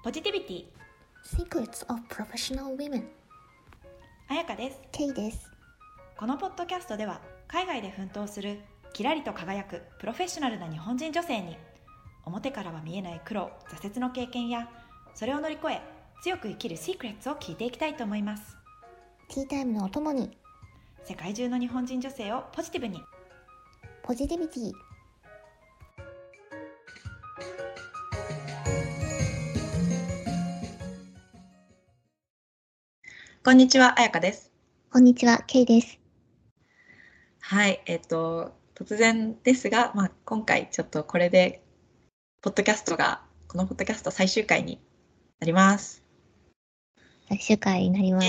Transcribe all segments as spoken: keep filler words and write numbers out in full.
ポジティビティ Secrets of Professional Women 彩香です。 K です。 このポッドキャストでは海外で奮闘するキラリと輝くプロフェッショナルな日本人女性に表からは見えない苦労、挫折の経験やそれを乗り越え強く生きるシークレッツを聞いていきたいと思います。 ティータイムのお供に世界中の日本人女性をポジティブに。 ポジティビティ。 こんにちは、彩香です。 こんにちは、K です。 はい、えっと突然ですが、まあ、今回ちょっとこれでポッドキャストがこのポッドキャスト最終回になります。 最終回になります。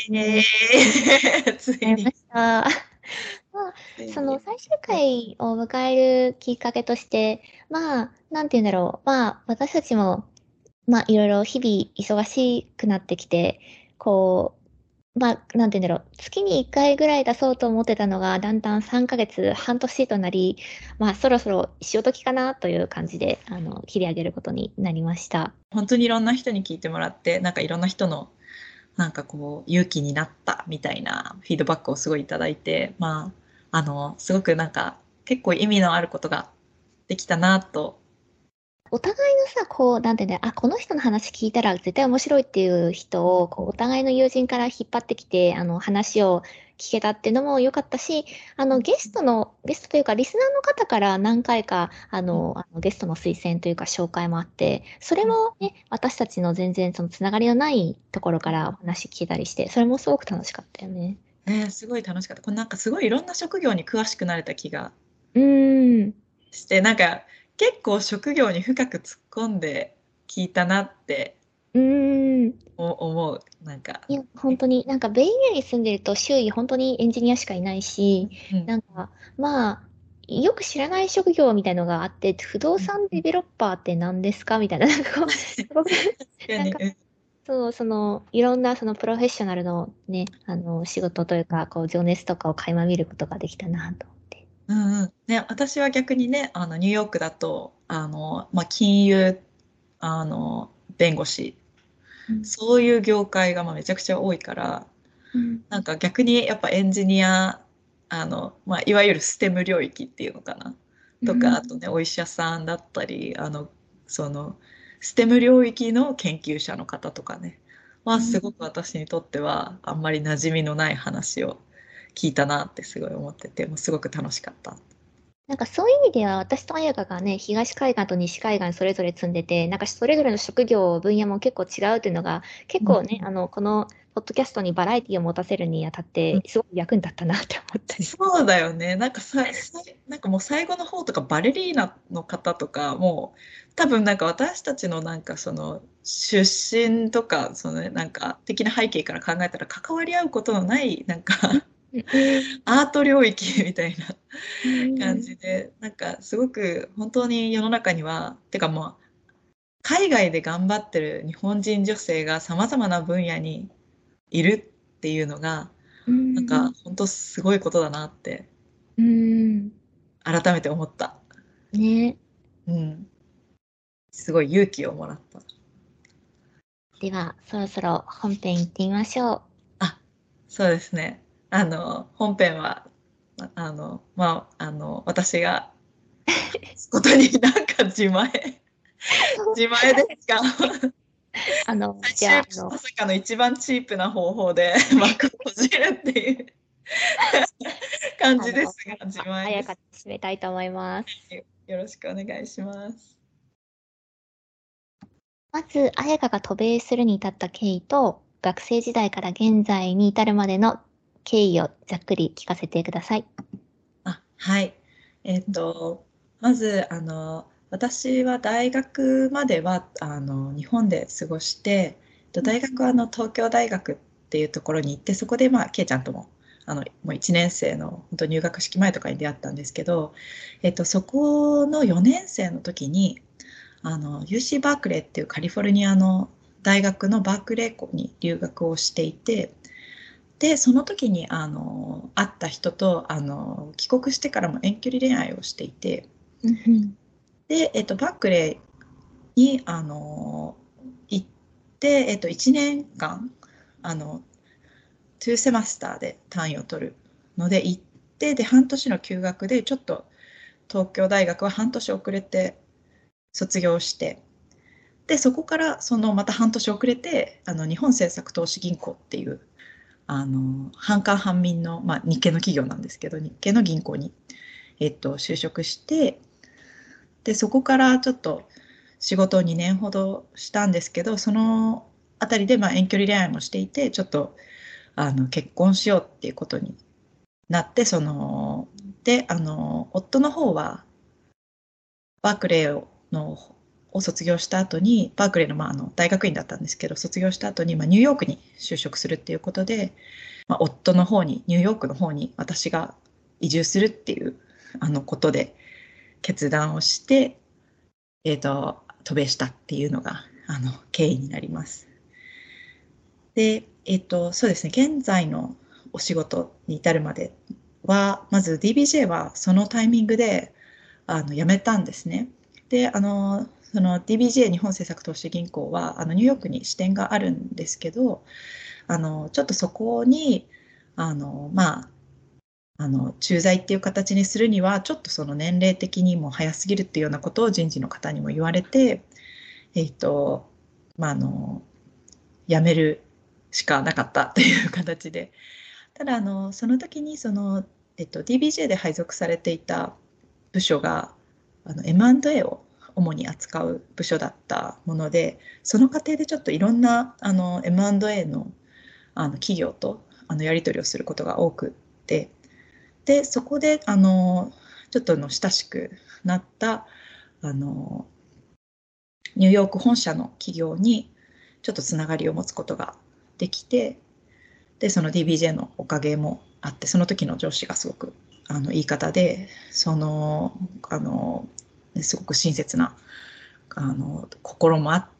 えー、ついなりまに。 した。まあ、その最終回を迎えるきっかけとして、まあ、なんて言うんだろう。まあ、私たちも、まあ、いろいろ日々忙しくなってきて、こう、まあ、なんて言うんだろう。月にいっかいぐらい出そうと思ってたのが、だんだんさんかげつ、半年となり、まあ、そろそろ潮時かなという感じで、あの、切り上げることになりました。 本当にいろんな人に聞いてもらって、なんかいろんな人のなんかこう勇気になったみたいなフィードバックをすごいいただいて、まあ、あのすごくなんか結構意味のあることができたなと。 お互いのさ、こう、なんていうんだよ、あ、この人の話聞いたら絶対面白いっていう人を、こう、お互いの友人から引っ張ってきて、あの、話を聞けたっていうのも良かったし、あの、ゲストの、ゲストというか、リスナーの方から何回か、あの、あのゲストの推薦というか、紹介もあって、それもね、私たちの全然そのつながりのないところからお話聞けたりして、それもすごく楽しかったよね。 えーすごい楽しかった。これなんかすごいいろんな職業に詳しくなれた気がうーん。 して、なんか結構職業に深く突っ込んで聞いたなってうーん。 思う。なんか、 いや、本当に、なんか、ベイエリアに住んでると、周囲本当にエンジニアしかいないし、 うん、 なんか、まあ、よく知らない職業みたいのがあって、不動産デベロッパーって何ですかみたいな、なんかこう、すごく、 確かに。 なんか、そう、その、いろんなそのプロフェッショナルのね、あの、仕事というか、こう、情熱とかを垣間見ることができたなと思って。 うんうんね、私は逆にね、あのニューヨークだとあの、まあ、金融あの弁護士、 うん。 そういう業界がまあめちゃくちゃ多いから、 うん。 なんか逆にやっぱエンジニア、あの、まあ、いわゆるステム領域っていうのかなとか、 うん。 あとねお医者さんだったり、あのそのステム領域の研究者の方とかね、まあ、 うん。 すごく私にとってはあんまり馴染みのない話を聞いたなってすごい思ってて、もうすごく楽しかった。 なんかそういう意味では、私と彩香がね、東海岸と西海岸それぞれ住んでて、なんかそれぞれの職業、分野も結構違うっていうのが、結構ね、あの、この、ポッドキャストにバラエティを持たせるにあたって、すごく役に立ったなって思ったり。 そうだよね。なんかさ、さなんかもう最後の方とかバレリーナの方とかもう多分なんか私たちのなんかその出身とかそのねなんか的な背景から考えたら関わり合うことのないなんかうん。 アート領域みたいなうん。 感じでなんかすごく本当に世の中にはてかもう海外で頑張ってる日本人女性がさまざまな分野にいるっていうのがうん。 なんか本当すごいことだなってうん。 改めて思った。 ね。 うん。すごい勇気をもらった。 では、そろそろ本編行ってみましょう。 あ、そうですね。あの、本編は、ああの、まあ、あの、私が話すことになんか自前、自前ですが、 あの、じゃあ、 最終あの、 まさかの一番チープな方法で幕を閉じるっていう感あの、 じですが、自前です。 彩香で締めたいと思います。 よろしくお願いします。 まず、彩香が渡米するに至った経緯と、学生時代から現在に至るまでの経緯をざっくり聞かせてください。 あ、はい。えっと、まず、あの、私は大学までは、あの、日本で過ごして、えっと大学はあの東京大学っていうところに行って、そこで、まあ、ケイちゃんとも、あの、もういちねん生の本当入学式前とかに出会ったんですけど、えっと、そこのよねん生の時に、あの、ユーシー バークレーっていうカリフォルニアの大学のバークレー校に留学をしていて、で、その時にあの会った人とあの帰国してからも遠距離恋愛をしていて、 うんうん。 で、えっと、バックレーにあの行っで、えっと、いちねんかん、あの、にセマスターで単位を取るので行って、で、半年の休学で、ちょっと東京大学は半年遅れて卒業して、で、そこからそのまた半年遅れて、あの日本政策投資銀行っていう、あの半官半民の、まあ、日系の企業なんですけど、日系の銀行に、えっと、就職して、で、そこからちょっと仕事をにねんほどしたんですけど、そのあたりでまあ遠距離恋愛もしていて、ちょっとあの結婚しようっていうことになって、その、で、あの、夫の方はバークレーのを卒業した後に、バークレーの,、まあ、あの大学院だったんですけど、卒業した後に、まあ、ニューヨークに就職するっていうことで、まあ、夫の方に、ニューヨークの方に私が移住するっていうあのことで決断をして、えっと、渡米したっていうのが、あの、経緯になります。で、えっと、そうですね、現在のお仕事に至るまでは、まず ディービージェー はそのタイミングで、あの、辞めたんですね。で、あの、その ディービージェー 日本政策投資銀行は、あの、ニューヨークに支店があるんですけど、あの、ちょっとそこに、あの、まあ、あの、駐在っていう形にするには、ちょっとその年齢的にも早すぎるっていうようなことを人事の方にも言われて、えっと、まあ、あの、辞めるしかなかったという形で。ただ、あの、その時に、その、えっと、ディービージェー で配属されていた部署が、あの、エムアンドエー を主に扱う部署だったもので、その過程でちょっといろんな、あの、エムアンドエー の、あの、企業と、あの、やり取りをすることが多くって、で、そこで、あの、ちょっとの親しくなった、あの、ニューヨーク本社の企業にちょっとつながりを持つことができて、で、その ディービージェー のおかげもあって、その時の上司がすごくあのいい方で、その、あの、すごく親切なあの心もあって、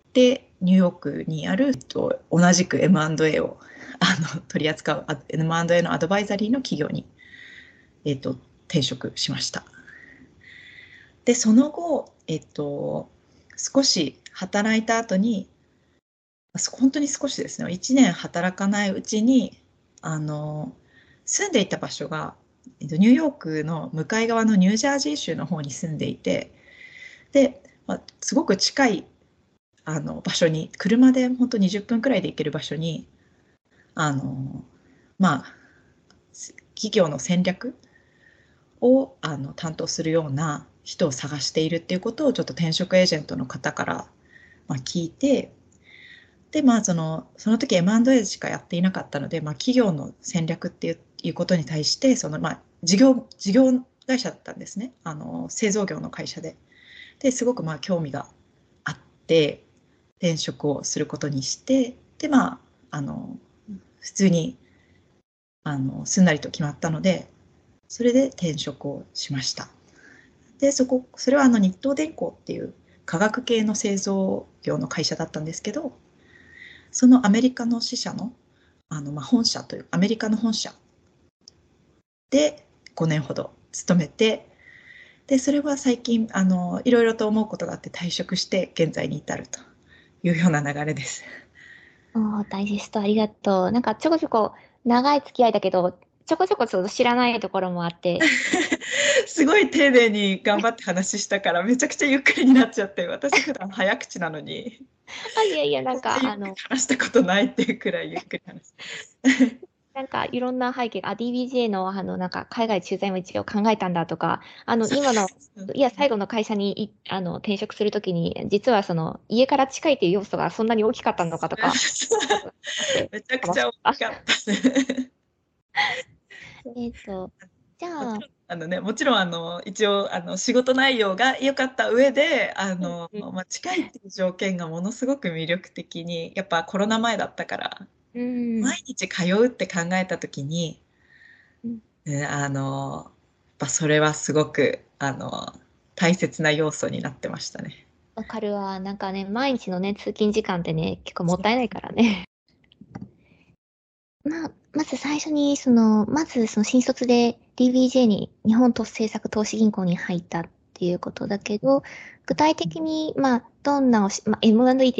ニューヨークにあると同じく エムアンドエー をあの取り扱う エムアンドエー のアドバイザリーの企業に、えっと、転職しました。で、その後、えっと、少し働いた後に、本当に少しですね、いちねん働かないうちに、あの、住んでいた場所が、ニューヨークの向かい側のニュージャージー州の方に住んでいて、で、まあ、すごく近いあの場所に、車で本当にじゅっぷんくらいで行ける場所に、あの、まあ、企業の戦略をあの担当するような人を探しているっていうことをちょっと転職エージェントの方から、まあ、聞いて、で、まあ、その、その時 エムアンドエー しかやっていなかったので、まあ、企業の戦略っていう、いうことに対して、その、まあ、事業、事業会社だったんですね。あの、製造業の会社で。で、すごくまあ、興味があって、転職をすることにして、で、まあ、あの、普通に、あの、すんなりと決まったので、それで転職をしました。で、そこ、それはあの、日東電工っていう化学系の製造業の会社だったんですけど、そのアメリカの支社の、あの、まあ、本社という、アメリカの本社でごねんほど勤めて、で、それは最近、あの、いろいろと思うことがあって退職して現在に至るというような流れです。 おー、ダイジェストありがとう。なんかちょこちょこ長い付き合いだけど、ちょこちょこちょっと知らないところもあって。 すごい丁寧に頑張って話したからめちゃくちゃゆっくりになっちゃって、私普段早口なのに、 あ、いやいや、なんか、 こんなゆっくりあの、 話したことないっていうくらいゆっくり話して。 なんかいろんな背景が、あ、ディービージェー の、あの、なんか海外駐在も一応考えたんだとか、あの、今の、いや、最後の会社にい、あの、転職するときに、実はその、家から近いっていう要素がそんなに大きかったのかとか、あとあってめちゃく楽しちゃ大かった。 きかったね。 えっと、じゃあ、 もちろん、あのね、もちろん、あの、一応、あの、仕事内容が良かった上で、あの、 うんうん。 まあ、近いっていう条件がものすごく魅力的に、やっぱコロナ前だったから、 うん。 毎日通うって考えた時に、 うん。 ね、あの、やっぱそれはすごく、あの、大切な要素になってましたね。 わかるわ。なんかね、毎日のね、通勤時間ってね、結構もったいないからね。まあ、まず最初に、その、まずその新卒で ディービージェー に日本都市政策投資銀行に入ったっていうことだけど、具体的に、まあ、どんなおし、まあ、エムアンドエー って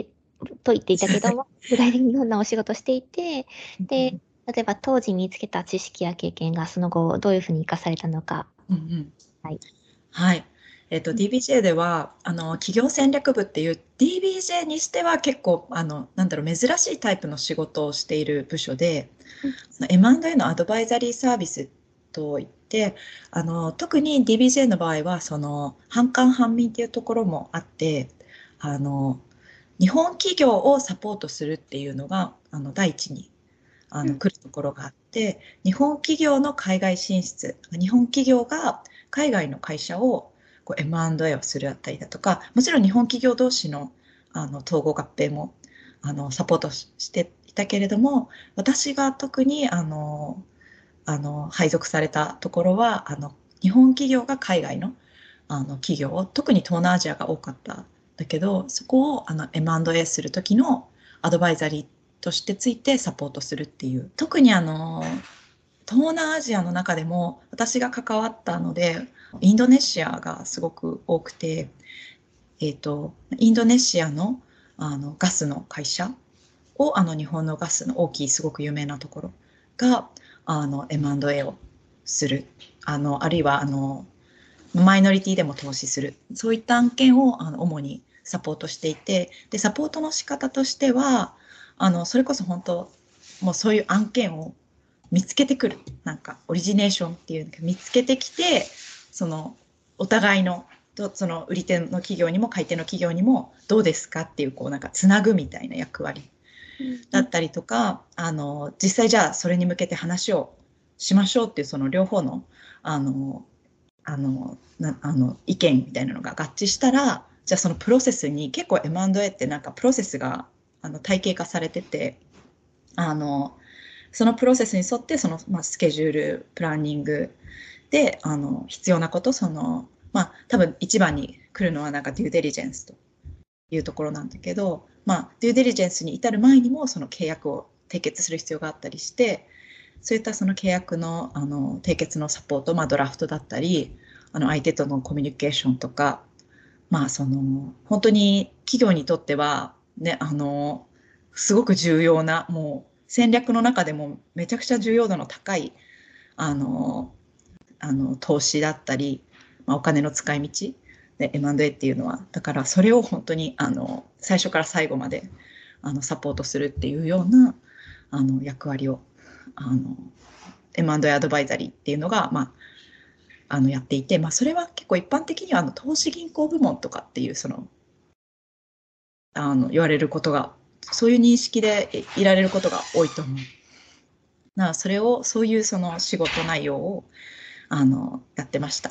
と言っていたけども、具体的にどんなお仕事をしていて、で、例えば当時身につけた知識や経験がその後どういうふうに活かされたのか。 うんうん、 はい。 はい。えっと、 うんディービージェー では、あの、企業戦略部っていう ディービージェー にしては結構、あの、なんだろう、珍しいタイプの仕事をしている部署で、エムアンドエー のアドバイザリーサービスといって、あの、特に ディービージェー の場合は、その、半官半民っていうところもあって、あの、日本企業をサポートするっていうのが、あの、第一に、あの、来るところがあって、日本企業の海外進出、日本企業が海外の会社をこう エムアンドエー をするあたりだとか、もちろん日本企業同士の、あの統合合併もあのサポートしていたけれども、私が特にあのあの配属されたところは、あの日本企業が海外のあの企業、特に東南アジアが多かったんだけど、そこをあの エムアンドエー する時のアドバイザリーとしてついてサポートするっていう。特にあの東南アジアの中でも私が関わったので、インドネシアがすごく多くて、えっと、インドネシアのあのガスの会社を、あの日本のガスの大きいすごく有名なところがあの エムアンドエー をする、あのあるいはあのマイノリティでも投資する、そういった案件をあの主にサポートしていて、でサポートの仕方としては、あのそれこそ本当もうそういう案件を見つけてくる、なんかオリジネーションっていうの見つけてきて、そのお互いのその売り手の企業にも買い手の企業にもどうですかっていう、こうなんかつなぐみたいな役割だったりとか、あの実際じゃあそれに向けて話をしましょうっていう、その両方のあのあのなあの意見みたいなのが合致したら、じゃあそのプロセスに、結構 エムアンドエー ってなんかプロセスがあの体系化されてて、あのそのプロセスに沿ってその、まあ、スケジュールプランニングであの必要なこと、そのまあ多分一番に来るのはなんかデューデリジェンスというところなんだけど、まあ、デューデリジェンスに至る前にもその契約を締結する必要があったりして、そういったその契約のあの締結のサポート、まあ、ドラフトだったり、あの相手とのコミュニケーションとか、まあ、その本当に企業にとっては、ね、あのすごく重要な、もう戦略の中でもめちゃくちゃ重要度の高いあのあの投資だったり、まあ、お金の使い道で エムアンドエー っていうのは、だからそれを本当にあの最初から最後まであのサポートするっていうようなあの役割をあの エムアンドエー アドバイザリーっていうのが、まあ、あのやっていて、まあ、それは結構一般的にはあの投資銀行部門とかっていう、そのあの言われることが、そういう認識でいられることが多いと思う。なそれを、そういうその仕事内容をあのやってました。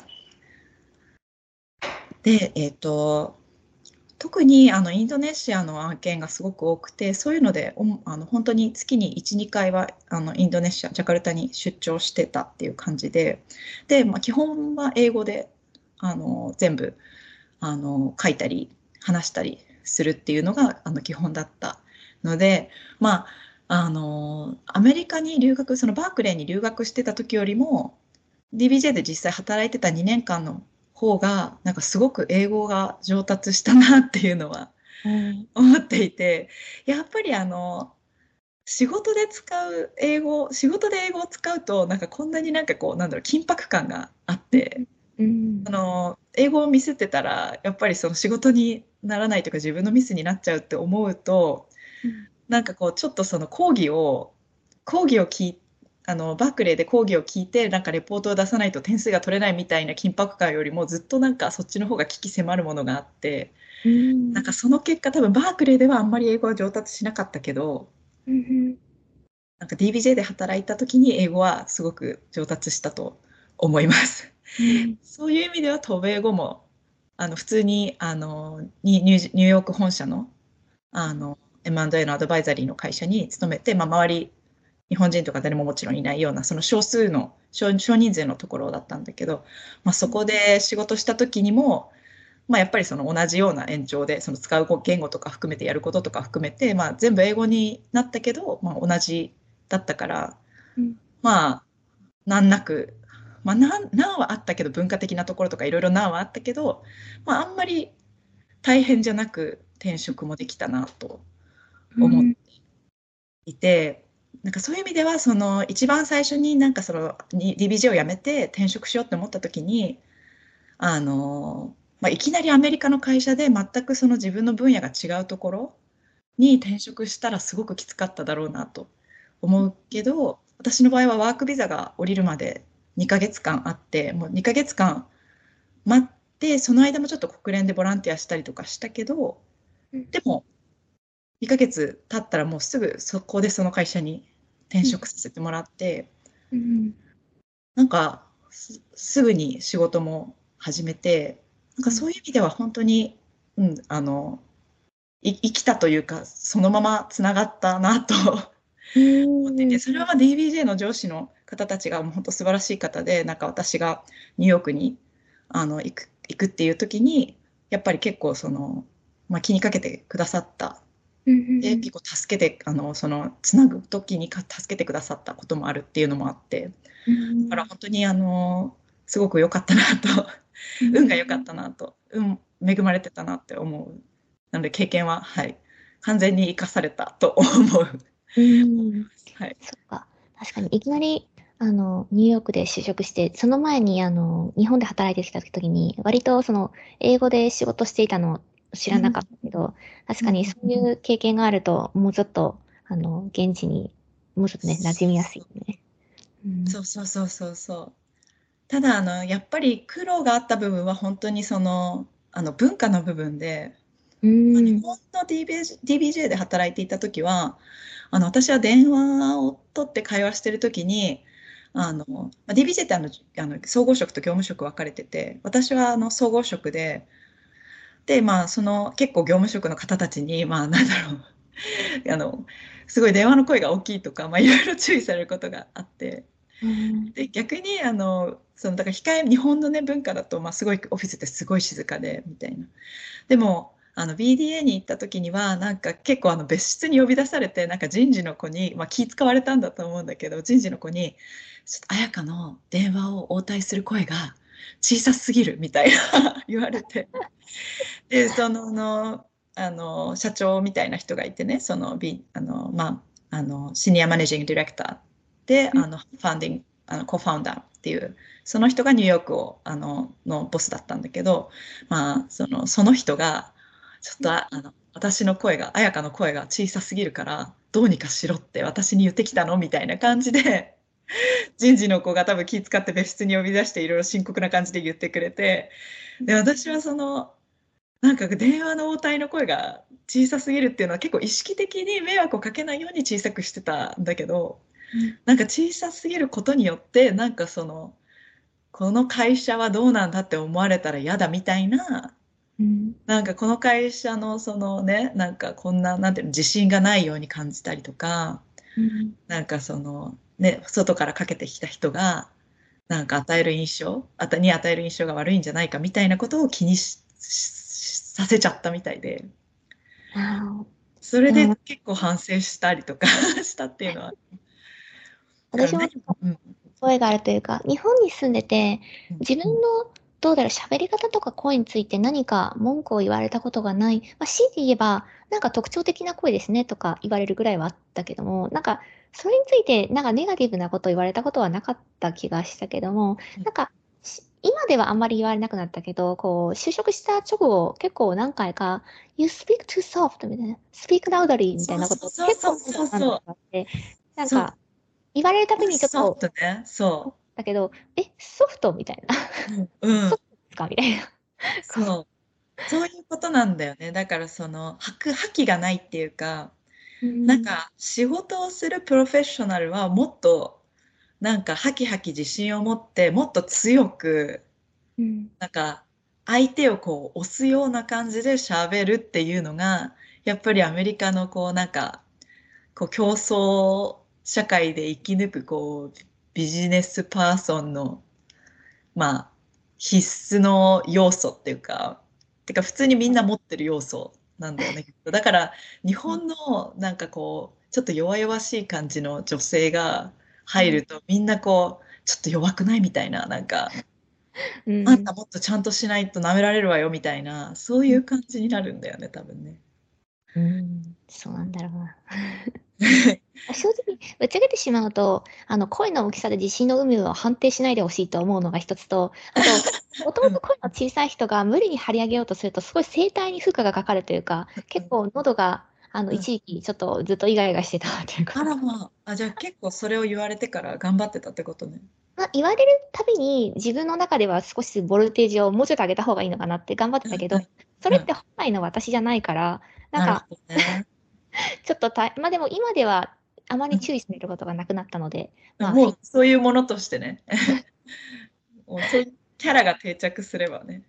で、えっ、ー、と特にあのインドネシアの案件がすごく多くて、そういうのであの本当に月にいち、にかいはあのインドネシア、ジャカルタに出張してたっていう感じで、で、まあ、基本は英語であの全部あの書いたり話したりするっていうのがあの基本だったので、まあ、あのアメリカに留学、そのバークレーに留学してた時よりも ディービージェー で実際働いてたにねんかんの方がなんかすごく英語が上達したなっていうのは思っていて、やっぱりあの仕事で使う英語、仕事で英語を使うとなんかこんなになんかこうなんだろう、緊迫感があって、 うん、 あの英語をミスってたらやっぱりその仕事にならないとか自分のミスになっちゃうって思うと、 うん、 なんかこうちょっとその講義を講義を聞いあのバークレーで講義を聞いてなんかレポートを出さないと点数が取れないみたいな緊迫感よりもずっとなんかそっちの方が危機迫るものがあって、 うん、 なんかその結果多分バークレーではあんまり英語は上達しなかったけど、 うん、 なんか ディービージェー で働いた時に英語はすごく上達したと思います。 うん、 そういう意味では渡米後もあの普通にあのニューニューヨーク本社のあの エムアンドエー のアドバイザリーの会社に勤めて、まあ、周り日本人とか誰ももちろんいないようなその少数の少少人数のところだったんだけど、まあ、そこで仕事した時にも、まあ、やっぱりその同じような延長でその使う言語とか含めてやることとか含めて、まあ、全部英語になったけど、まあ、同じだったから、 うん、 まあ難なく、まあ、難難はあったけど、文化的なところとかいろいろ難はあったけど、まあ、あんまり大変じゃなく転職もできたなと思ってうん。 いて、なんかそういう意味では、その一番最初になんかそのに ディービージェー を辞めて転職しようって思った時に、あの、まあ、いきなりアメリカの会社で全くその自分の分野が違うところに転職したらすごくきつかっただろうなと思うけど、私の場合はワークビザが降りるまでにかげつかんあって、もうにかげつかん待って、その間もちょっと国連でボランティアしたりとかしたけど、 うん。 でもにかげつ経ったらもうすぐそこでその会社に転うん。 職させてもらって、 うん。 なんかす、すぐに仕事も始めて、なんかそういう意味では本当に、うん、あの、い生きたというか、そのままつながったなとう思ってて、 ん。 それはまあ ディービージェー の上司の方たちがもう本当素晴らしい方で、なんか私がニューヨークにあの行く、行くっていう時に、やっぱり結構その、まあ、気にかけてくださった。 うで、 ん。 結構助けて、あの、その、つなぐ時にか助けてくださったこともあるっていうのもあって、だうからん。 本当にあの、すごく良かったなと、 う運が良かん。 ったなと、運、恵まれてたなって思う。なので経験は、はい、完全に生かされたと思う。 うん。 はい。 そっか。確かに、いきなり、あの、ニューヨークで就職して、その前に、あの、日本で働いてきた時に、割と、その、英語で仕事していたのを知うん、 らなかったけど、確うん、 かにそういう経験があると、もうちょっと、あの、現地に、もうちょっとね、馴染みやすいよね。うん。 そうそうそうそうそう。ただ、あの、やっぱり苦労があった部分は本当にその、あの、文化の部分で、 うまあ、日ん。 本の ディービージェー、ディービージェー で働いていた時は、あの、私は電話を取って会話してる時に、あの、まあ、ディービージェー ってあの、あの総合職と業務職分かれてて、私はあの総合職で、で、まあ、その結構業務職の方たちに、まあ、なんだろう、あの、すごい電話の声が大きいとか、まあ、いろいろ注意されることがあって、 うん。 で、逆に、あの、その、だから控え、日本のね、文化だと、まあ、すごい、オフィスってすごい静かで、みたいな。でも、あの、ビーディーエー に行った時には、なんか結構あの別室に呼び出されて、なんか人事の子に、まあ気使われたんだと思うんだけど、人事の子に、ちょっと彩香の電話を応対する声が小さすぎるみたいな言われて。で、その、あの、あの社長みたいな人がいてね、その、B、あの、まあ、あの、シニアマネージングディレクターで、 うん。 あの、ファンディング、あの、コファウンダーっていう、その人がニューヨークを、あの、のボスだったんだけど、まあ、その、その人が、ちょっと、ああの、私の声が、彩香の声が小さすぎるから、どうにかしろって私に言ってきたのみたいな感じで、人事の子が多分気遣って別室に呼び出していろいろ深刻な感じで言ってくれて、で、私はその、なんか電話の応対の声が小さすぎるっていうのは結構意識的に迷惑をかけないように小さくしてたんだけど、 うん。 なんか小さすぎることによって、なんかその、この会社はどうなんだって思われたら嫌だみたいな、 うん。 なんかこの会社のそのね、なんかこんな、なんていうの、自信がないように感じたりとか、 うん。 なんかその、ね、外からかけてきた人が、なんか与える印象、あたに与える印象が悪いんじゃないかみたいなことを気にし、しさせちゃったみたいで、 ああ。 それでも、 で結構反省したりとかしたっていうのは、だからね、 私もうん、 声があるというか、日本に住んでて、 うん、 自分うん、 の、どうだろう、喋り方とか声について何か文句を言われたことがない。まあ、強いて言えば、なんか特徴的な声ですねとか言われるぐらいはあったけども、なんか、それについて、なんかネガティブなことを言われたことはなかった気がしたけども、 うん、 なんか、し今ではあんまり言われなくなったけど、こう、就職した直後、結構何回か、You speak too soft みたいな、speak loudly みたいそうなことをそうそう結構そうそう何度そう、 かあって、なんそう、 か、言われるたびにちょっソフと、 トね、そだけど、え、ソフトみたいな。 う、うん、うソん、 フトですかみたいな。こそう、そういうことなんだよね。だからその、吐く、吐きがないっていうか、 う。うん。 なんか仕事をするプロフェッショナルはもっと、なんかハキハキ自信を持って、もっと強く、 うん。 なんか相手をこう押すような感じで喋るっていうのが、やっぱりアメリカのこうなんか、こう競争社会で生き抜くこうビジネスパーソンの、まあ、必須の要素っていうか、てか普通にみんな持ってる要素なんだよね。だから日本のなんかこう、ちょっと弱々しい感じの女性がうん。 入るとみんなこう、ちょっと弱くないみたいな、なんか、 うん。 あんたもっとちゃんとしないと舐められるわよみたいな、そういう感じになるんだよね、多分ね。 うん、そうなんだろうな。正直、ぶっちゃけてしまうと、あの、声の大きさで地震の有無を判定しないでほしいと思うのが一つと、あと、もともと声の小さい人が無理に張り上げようとすると、すごい声帯に負荷がかかるというか、結構喉が、あの、 うん。 一時期ちょっとずっとイガイガしてたというこあと。 らまあ、あ、じゃあ結構それを言われてから頑張ってたってことね。 まあ、言われるたびに自分の中では少しボルテージをもうちょっと上げた方がいいのかなって頑張ってたけど、 うんうんうん。 それって本来の私じゃないから、なんか、 なるほどね。 ちょっとた、まあでも今ではあまりうん注意することがなくなったので、まあ、はい。 もうそういうものとしてね、もうそういうキャラが定着すればね。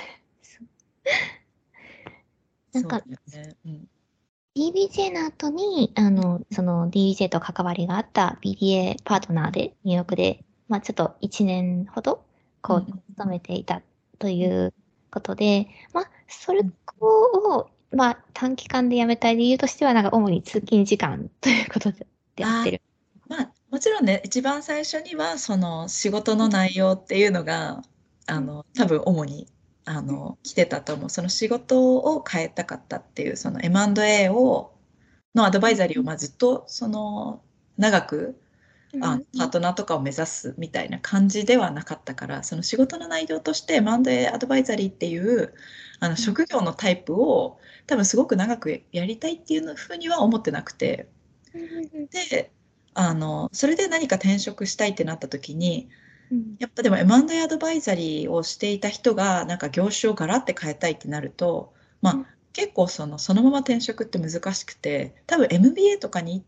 そうなんか、 だよね。うん。 ディービージェー の後に、あの、その ディービージェー と関わりがあった ビーディーエー パートナーでニューヨークで、まあちょっといちねんほど、こう、 うんうん勤めていたというんうことで、まあ、それうん。 を、まあ短期間で辞めた理由としては、なんか主に通勤時間ということで、でやってある。 ー、まあ、もちろんね、一番最初には、その仕事の内容っていうのが、あうんの、多分主に、あの、来てたと思う。その仕事を変えたかったっていう、その エムアンドエー を、のアドバイザリーを、まあ、ずっと、その、長く、あ、 うんパートナーとかを目指すみたいな感じではなかったから、その仕事の内容として エムアンドエー アドバイザリーっていうあのうん職業のタイプを多分すごく長くやりたいっていうふうには思ってなくて、 うんで、あの、それで何か転職したいってなった時に、 うんやっぱでも エムアンドエー アドバイザリーをしていた人がなんか業種をガラって変えたいってなると、まあ結構その、そのまま転職って難しくて、多分 エムビーエー とかに行って、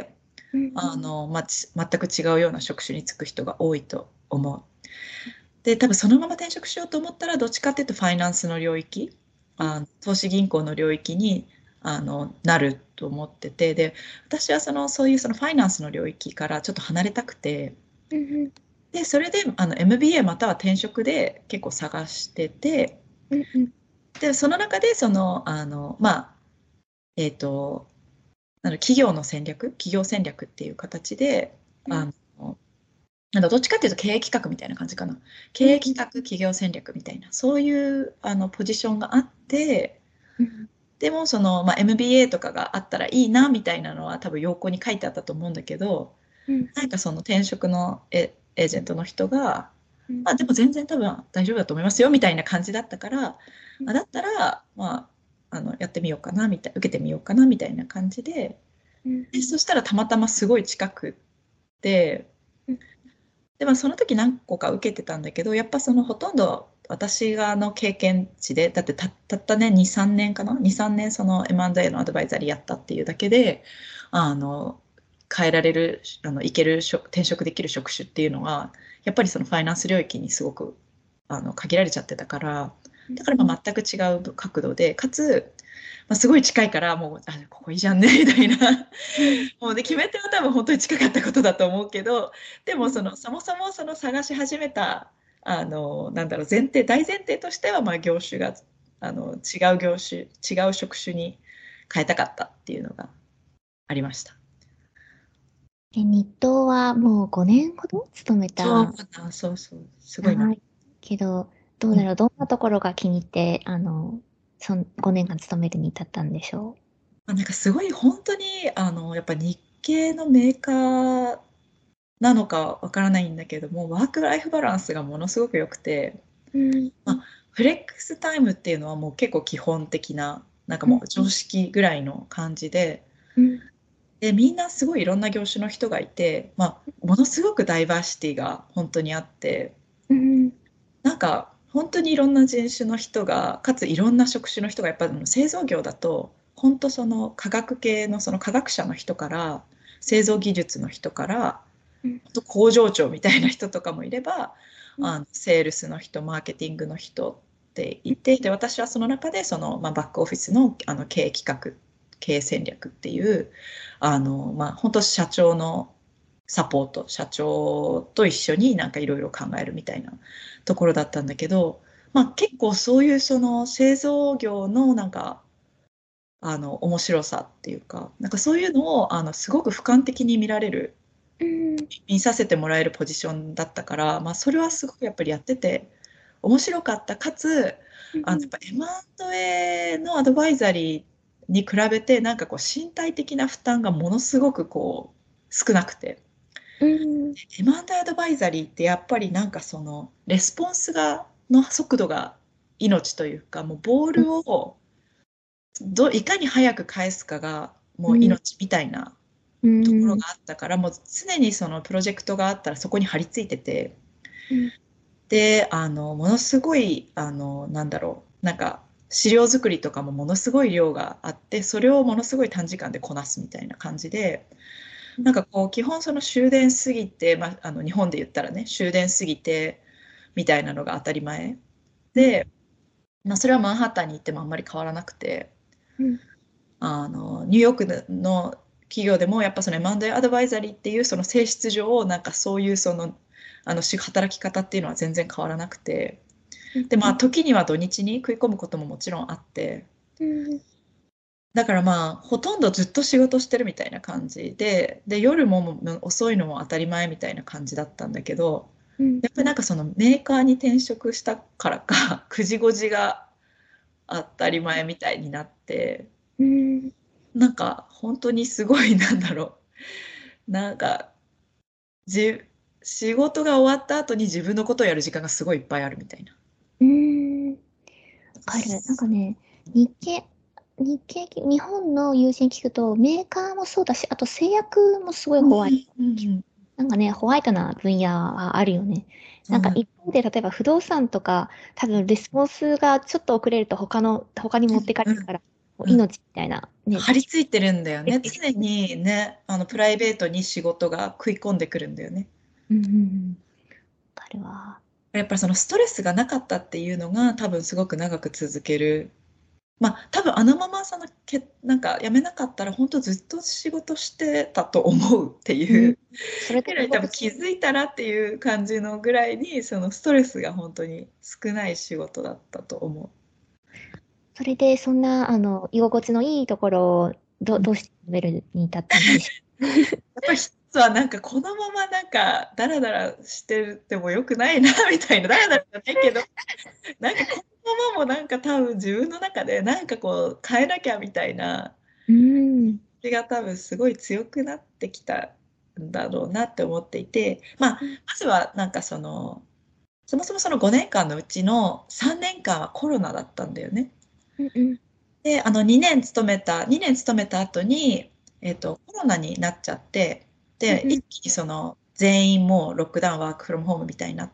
うんあの、まあ、ち全く違うような職種に就く人が多いと思う。で、多分そのまま転職しようと思ったら、どっちかっていうとファイナンスの領域、あの投資銀行の領域にあのなると思ってて、で、私はそのそういうそのファイナンスの領域からちょっと離れたくて、 うんで、それであの エムビーエー または転職で結構探してて、 うんうんで、その中でその、あの、まあ、えっと、あの企業の戦略、企業戦略っていう形で、あの、なんだどっちかっていうと経営企画みたいな感じかな。経営企画、企業戦略みたいな、そういうあのポジションがあって、 うんでもその、まあ、エムビーエー とかがあったらいいなみたいなのは多分要項に書いてあったと思うんだけど、 うんなんかその転職のエ、エージェントの人が、 うんまあでも全然多分大丈夫だと思いますよみたいな感じだったから、 うんあだったら、まあ、あのやってみようかなみたい、受けてみようかなみたいな感じで、 うんでそしたらたまたますごい近くって、 うんで、まあ、その時何個か受けてたんだけど、やっぱそのほとんど私がの経験値で、だってた、たったね、に、さんねんかな？ に、さんねんその エムアンドエー のアドバイザリーやったっていうだけで、あの、変えられる、あの、いける職、転職できる職種っていうのは、やっぱりそのファイナンス領域にすごく、あの、限られちゃってたから、だからまあ全く違う角度で、かつ、まあ、すごい近いから、もう、あ、ここいいじゃんね、みたいな。 うんもうで、決め手は多分本当に近かったことだと思うけど、でうんもその、そもそもその探し始めた、あの、なんだろう、前提、大前提としては、まあ業種が、あの、違う業種、違う職種に変えたかったっていうのがありました。 え、日東はもうごねんほど勤めそうた。 な、そうそう、すごいな。 長いけど、どううん。 だろう、どんなところが気に入って、あの、そんごねんかん勤めるに至ったんでしょまあ、なんかすごい本当に、あの、やっぱ日系のメーカーなのかわからないんだけども、ワークライフバランスがものすごく良くて、 う。うん、 まあ、フレックスタイムっていうのはもう結構基本的な、なんかうん、 もう常識ぐらいの感じで、 うん、 で、みんなすごいいろんな業種の人がいて、まあ、ものすごくダイバーシティが本当にあって、 うん、 なんか本当にいろんな人種の人が、かついろんな職種の人が、やっぱり製造業だと、本当その科学系のその科学者の人から、製造技術の人から、 うん、 本当工場長みたいな人とかもいれば、 うん、 あのセールスの人、マーケティングの人っていて、で、私はその中でその、まあ、バックオフィスの、あの経営企画、経営戦略っていう、あの、まあ、本当社長のサポート、社長と一緒になんかいろいろ考えるみたいなところだったんだけど、まあ、結構そういうその製造業のなんか、あの面白さっていうか、なんかそういうのをあのすごく俯瞰的に見られる、 うん、 見させてもらえるポジションだったから、まあ、それはすごくやっぱりやってて面白かった。かつ、 うん、 あのやっぱ エムアンドエー のアドバイザリー、 に比べてなんかこう身体的な負担がものすごくこう少なくて、 うん。 エマンドアドバイザリーってやっぱりなんかそのレスポンスがの速度が命というか、もうボールをどいかに早く返すかがもう命みたいなうん。 ところがあったから、もう常にそのプロジェクトがあったらそこに張り付いてて、 うん。 で、あの、ものすごい、あの、なんだろう、なんか、資料作りとかもものすごい量があって、それをものすごい短時間でこなすみたいな感じで、なんかこう、基本その終電過ぎて、まあ、あの、日本で言ったらね、終電過ぎて、みたいなのが当たり前うん。 で、まあ、それはマンハッタンに行ってもあんまり変わらなくて、 うん。 あの、ニューヨークの企業でもやっぱその エムアンドエー アドバイザリーっていうその性質上、なんかそういうその、あのし働き方っていうのは全然変わらなくて、 うん。 で、まあ時には土日に食い込むことももちろんあって、 うん。 だからまあほとんどずっと仕事してるみたいな感じで、で、夜も遅いのも当たり前みたいな感じだったんだけど、 うん。 やっぱりなんかそのメーカーに転職したからか、くじごじが当たり前みたいになって、 うん。 なんか本当にすごいなんだろう。なんかじ、仕事が終わった後に自分のことをやる時間がすごいいっぱいあるみたいな。 うん。わかる。なんかね、日系、日系、日本の友人聞くと、メーカーもそうだし、あと製薬もすごいうんホワイト。 うんなんかね、ホワイトな分野はあるよね。なんかうん一方で、例えば不動産とか、多分レスポンスがちょっと遅れると他の、他に持ってかれうんるから、もううん、 命みたいな、ね、 張り付いてるんだよね。 うん常にね、あのプライベートに仕事が食い込んでくるんだよね。 うんうん。わかるわ。 やっぱりそのストレスがなかったっていうのが多分すごく長く続ける。まあ多分あのままそのけなんか辞めなかったら本当ずっと仕事してたと思うってうん。 いうそれとぐらい、多分気づいたらっていう感じのぐらいにそのストレスが本当に少ない仕事だったと思それで、そんな、あの、居心地のいいところを、ど、 う。 どうしてレベルに至ったんでしょやっぱり一つはなんかこのままなんかダラダラしててもよくないなみたいな、ダラダラじゃないけど、なんかこのままもなんか多分自分の中でなんかこう変えなきゃみたいなう。うん。 気が多分すごい強くなってきたんだろうなって思っていて、まあうん。 まずはなんかそのそもそもそのごねんかんのうちのさんねんかんはコロナだったんだよね。 うん。 で、あのにねん勤めた、にねん勤めた後に、えっと、コロナになっちゃって、で、 うん。 一気にその全員もうロックダウン、ワークフロムホームみたいになって、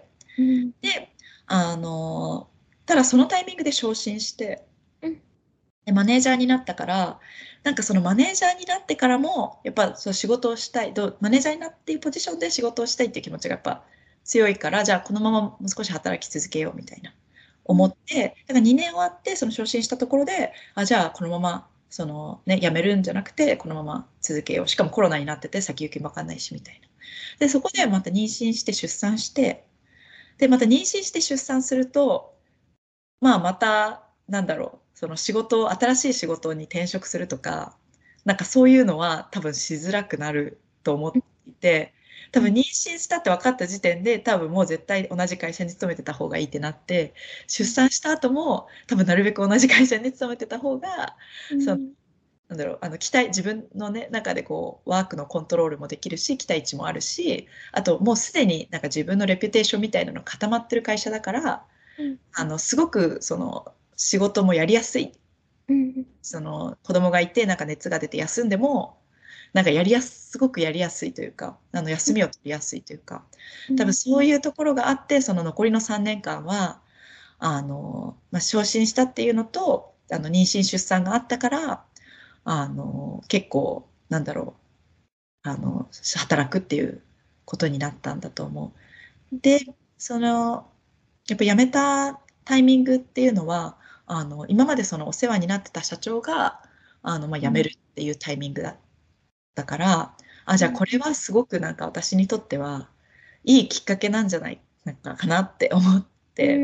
うん。 で、あの、ただそのタイミングで昇進して、 うん。 で、マネージャーになったから、なんかそのマネージャーになってからも、やっぱそう仕事をしたい、どマネージャーになっているポジションで仕事をしたいっていう気持ちがやっぱ強いから、じゃあこのままもう少し働き続けようみたいなうん。 思って、だからにねん終わってその昇進したところで、あ、じゃあこのままそのね、辞めるんじゃなくて、このまま続けよう。しかもコロナになってて先行きもわかんないしみたいな。で、そこでまた妊娠して出産して、で、また妊娠して出産すると、まあまた、なんだろう、その仕事を、新しい仕事に転職するとか、なんかそういうのは多分しづらくなると思っていて、多分妊娠したって分かった時点で、多分もう絶対同じ会社に勤めてた方がいいってなって、出産した後も多分なるべく同じ会社に勤めてた方が、その、 うん。 なんだろう、あの期待、自分のね、中でこう、ワークのコントロールもできるし、期待値もあるし、あともうすでになんか自分のレピュテーションみたいなの固まってる会社だから、 うん。 あの、すごく、その、仕事もやりやすい。 うん。 その、子供がいて、なんか熱が出て休んでも、なんかやりやす、すごくやりやすいというか、あの、休みを取りやすいというか、多分うん。 そういうところがあって、その残りのさんねんかんは、あの、まあ、昇進したっていうのと、あの、妊娠出産があったから、あの、結構、なんだろう、あの、働くっていうことになったんだと思う。で、その、やっぱ辞めたタイミングっていうのは、あの、今までそのお世話になってた社長が、あの、まあ、辞めるっていうタイミングだったから、あ、じゃあこれはすごくなんか私にとっては、いいきっかけなんじゃないなんかかなって思って、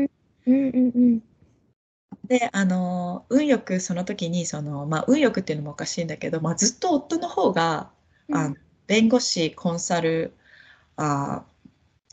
うん。うん。うん。 で、あの、運よくその時に、その、まあ、運よくっていうのもおかしいんだけど、まあ、ずっと夫の方が、 うん。 あの、弁護士、コンサル、あ、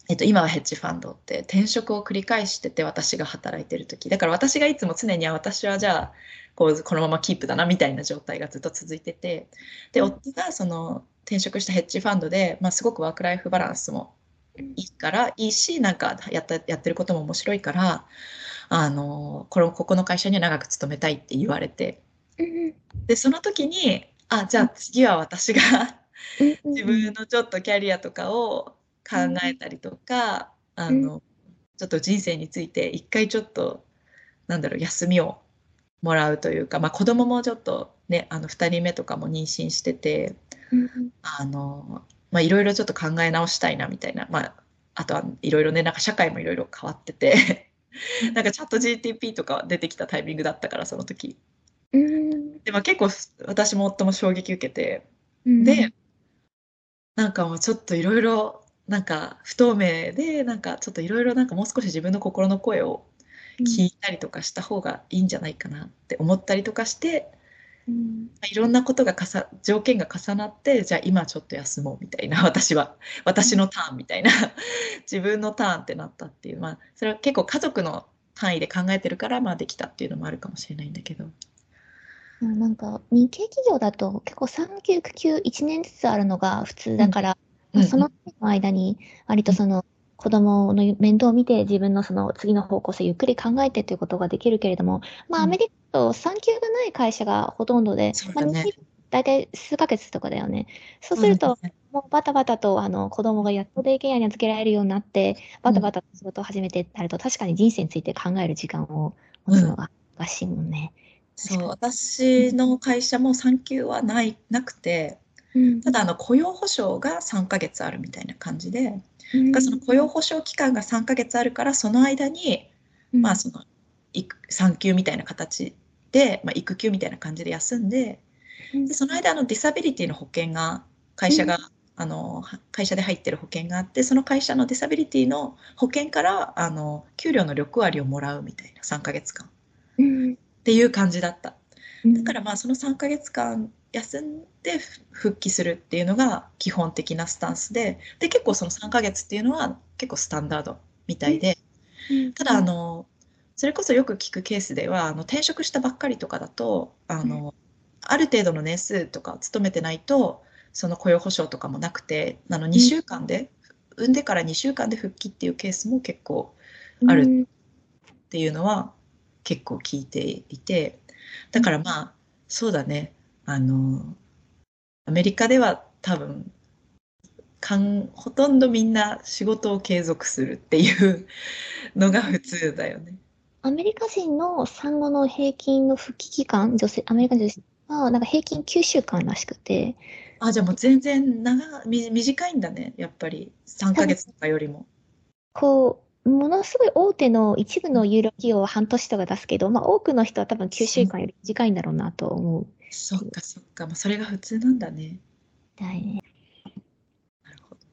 えっと、今はヘッジファンドって転職を繰り返してて、私が働いてる時だから、私がいつも常に、あ、私はじゃあこうこのままキープだなみたいな状態がずっと続いてて、でうん夫がその転職したヘッジファンドで、まあ、すごくワークライフバランスもうんいいからいいし、なんかやったやってることも面白いから、あのこのここの会社には長く勤めたいって言われて、 うんでその時に、あ、じゃあ次は私がうんうん自うん分のちょっとキャリアとかを考うんえたりとか、あうんのちょっと人生について一回ちょっと、なんだろう、休みをもらうというか、まあ、子供もちょっとね、あのふたりめとかも妊娠してて、 うんあの、まあ、いろいろちょっと考え直したいなみたいな、まあ、あとはいろいろね、なんか社会もいろいろ変わってて、なんかチャット ジーティーピー とか出てきたタイミングだったから、その時。 うんで、まあ、結構私も夫も衝撃受けて、 うんで、なんかもうちょっといろいろ、なんか不透明で、なんかちょっといろいろなんかもう少し自分の心の声を聞いたりとかした方がいいんじゃないかなって思ったりとかして、 うんいろんなことがかさ、条件が重なって、じゃあ今ちょっと休もうみたいな、私は、私のターンみたいな、自分のターンってなったっていう、まあ、それは結構家族の単位で考えてるから、まあできたっていうのもあるかもしれないんだけど。 あなんか、日系企業だと結構産休、育休いちねんずつあるのが普通うん、 だから、まあ、そうん、 の間に割うん、 とその子供の面倒を見て自分のその次の方向性ゆっくり考えてということができるけれども、まあアうん、 メリカだと産休がない会社がほとんどで、まあ、 そうだね。 日系大体数ヶ月とかだよね。そうそうだすると、 ね。 もうバタバタとあの子供がやっとデイケアに預けられるようになって、バタうん、 バタと仕事を始めてってなると、確かに人生について考える時間を持うん。 つのが難しいもんね。確そう、 かに。 私の会社も産休はない、なくて、 うん。 ただあの雇用保障がさんかげつあるみたいな感じで、だからそのうん。 雇用保障期間がさんかげつあるから、その間に、 うん。 まあその育産休みたいな形で、まあ、育休みたいな感じで休んで、 うん。 でその間あのディサビリティの保険が会うん。 社があの会社で入ってる保険があって、その会社のディサビリティの保険からあの給料のろく割をもらうみたいな、さんかげつかんっうん。 ていう感じだった。 うん。 だからまあそのさんかげつかん休んで復帰するっていうのが基本的なスタンスで、で結構そのさんかげつっていうのは結構スタンダードみたいで、 うん。 ただあのそれこそよく聞くケースでは、あの転職したばっかりとかだと、あのある程度の年数とか勤めてないと、その雇用保障とかもなくて、あのうん。 にしゅうかんで産んでからにしゅうかんで復帰っていうケースも結構あるうん。 っていうのは結構聞いていて、だからまあそうだね、あのアメリカでは多分かんほとんどみんな仕事を継続するっていうのが普通だよね。 アメリカ人の産後の平均の復帰期間、女性、アメリカ女性は、なんか平均きゅうしゅうかんらしくて、 あ、じゃあもう全然長み短いんだね、やっぱり3 多分、 ヶ月とかよりも。 こう、ものすごい大手の一部うん、 の有料企業は半年とか出すけど、まあ多くの人は多分9 そう、 週間より短いんだろうなと思うっていう。 そっかそっか、まあ、それが普通なんだね。 だいね。 なるほど。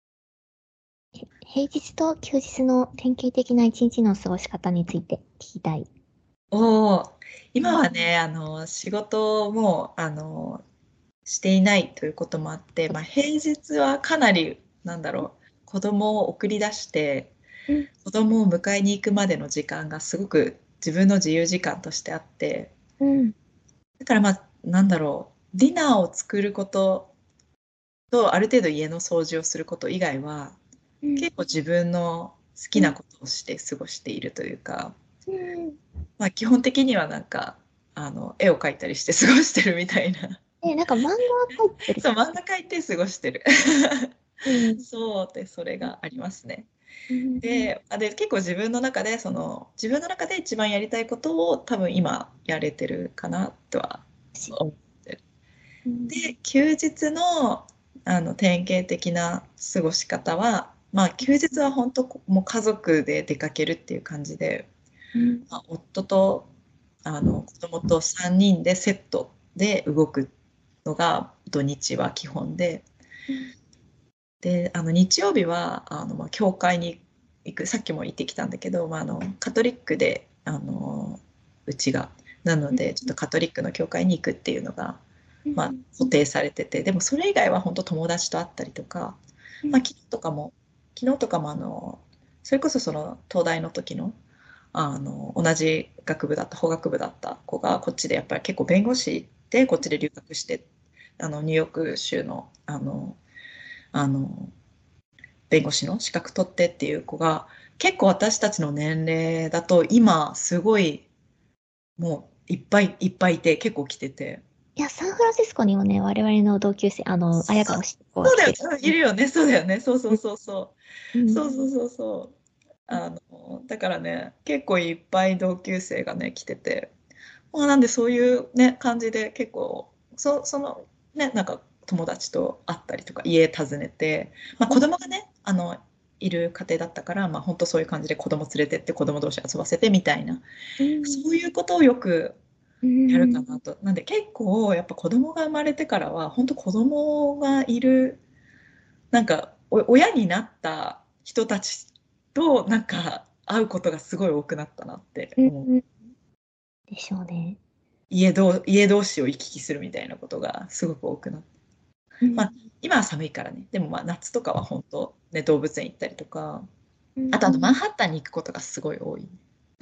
平日と休日の典型的な一日の過ごし方について聞きたい。 おお、今はね、あの仕事もあのしていないということもあって、まあ、平日はかなり、なんだろう、子供を送り出して、 うん。 子供を迎えに行くまでの時間がすごく自分の自由時間としてあって、 うん。 だからまあ、なんだろう、ディナーを作ることと、ある程度家の掃除をすること以外は、 うん。 結構自分の好うん。 きなことをして過ごしているというか、 うん。 まあ、基本的にはなんか、あの、絵を描いたりして過ごしてるみたいな。 え、なんか漫画描いてる。 そう、漫画描いて過ごしてる。 うん。 そうで、それがありますね。 うん。 で、あ、で、結構自分の中で、その、自分の中で一番やりたいことを多分今やれてるかなとは思ってる。 うん。 で、休日の、あの、典型的な過ごし方は、まあ、休日は本当、もう家族で出かけるっていう感じで、 うん。 まあ、夫と、あの、子供とさんにんでセットで動くのが土日は基本で、 うん。 で、あの日曜日はあの、まあ、教会に行く、さっきも言ってきたんだけど、まあ、あのカトリックであのうちが、なのでちょっとカトリックの教会に行くっていうのが、まあ、 うん。 固定されてて、でもそれ以外は本当友達と会ったりとか、まあ、 うん。 昨日とかも昨日とかもあのそれこそその東大の時の、あの同じ学部だった法学部だった子がこっちでやっぱり結構弁護士でこっちで留学して、あのニューヨーク州のあのあの弁護士の資格取ってっていう子が結構私たちの年齢だと今すごいもういっぱいいっぱいいて結構来てて。 いや、サンフランシスコにもね、我々の同級生、あの、綾そ川志子がそうだよ来てる。 ね、いるよね、そうだよね、そうそうそうそう、 うん。 そうそうそうそう、あの、だからね、結構いっぱい同級生がね、来てて、まあ、なんでそういうね、感じで結構、そ、そのね、なんか友達と会ったりとか、家訪ねて、まあ子供がね、あの、いる家庭だったから、まあ本当そういう感じで子供連れてって子供同士遊ばせてみたいな、 うん。 そういうことをよくうやるかん。 なと。なんで結構やっぱ子供が生まれてからは、本当子供がいるなんかお親になった人たちとなんか会うことがすごい多くなったなってうん。 思う。 うんでしょうね。 家同家同士を行き来するみたいなことがすごく多くなって。 うん。 まあ今は寒いからね。でもまあ夏とかは本当ね、動物園行ったりとか、 うん。 あとあのマンハッタンに行くことがすごい多い。 うん。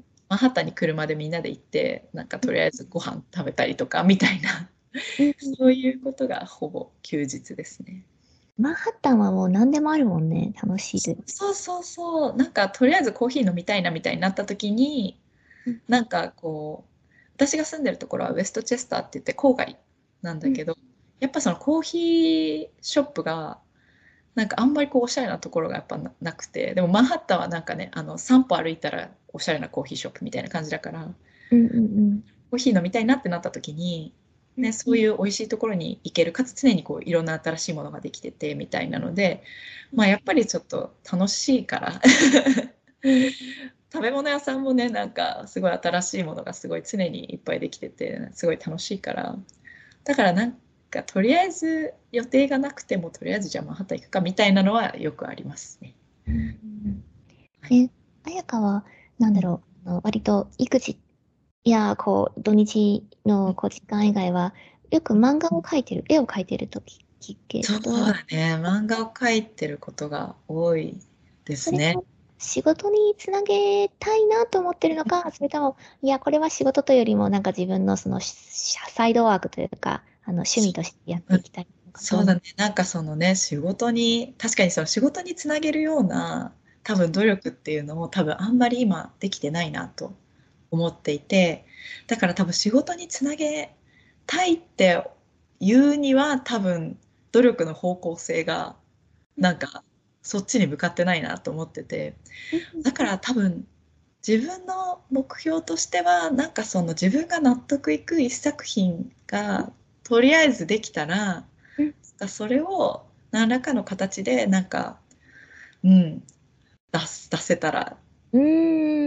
マンハッタンに車でみんなで行って、なんかとりあえずご飯食べたりとかみたいな、 うん。 そういうことがほぼ休日ですね。 マンハッタンはもう何でもあるもんね。楽しいで。 そうそうそう。なんかとりあえずコーヒー飲みたいなみたいになった時に、 うん。 なんかこう、私が住んでるところはウェストチェスターって言って郊外なんうん。 だけど、やっぱそのコーヒーショップが、なんかあんまりこうおしゃれなところがやっぱな、なくて、でもマンハッタンはなんかね、あのさん歩歩いたらおしゃれなコーヒーショップみたいな感じだから、 うん。うん。 コーヒー飲みたいなってなった時に、ね、 うん。 そういう美味しいところに行ける、かつ常にこういろんな新しいものができててみたいなので、まあやっぱりちょっと楽しいからうん。 食べ物屋さんもね、なんかすごい新しいものがすごい常にいっぱいできてて、すごい楽しいから、だからなんかとりあえず予定がなくてもとりあえずじゃあマンハッタン行くかみたいなのはよくありますね。 うん。 はい。 え、彩香は、なんうんだろう、あの割と育児や、こう、土日のこう時間以外は、よく漫画を描いてる、絵を描いてると聞くけそうど、 だね。漫画を描いてることが多いですね。 それを仕事につなげたいなと思ってるのか、それとも、いや、これは仕事というよりも、なんか自分のそのしサイドワークというか、あの趣味としてやっていきたいのか、どうなの？ そうだね。なんかそのね、仕事に、確かにその仕事につなげるような多分努力っていうのも多分あんまり今できてないなと思っていて、だから多分仕事につなげたいっていうには多分努力の方向性がなんかそっちに向かってないなと思ってて、 うんだから多分自分の目標としてはなんかその自分が納得いく一作品がとりあえずできたら、 うんそれを何らかの形でなんか、うん、出す出せたらうん。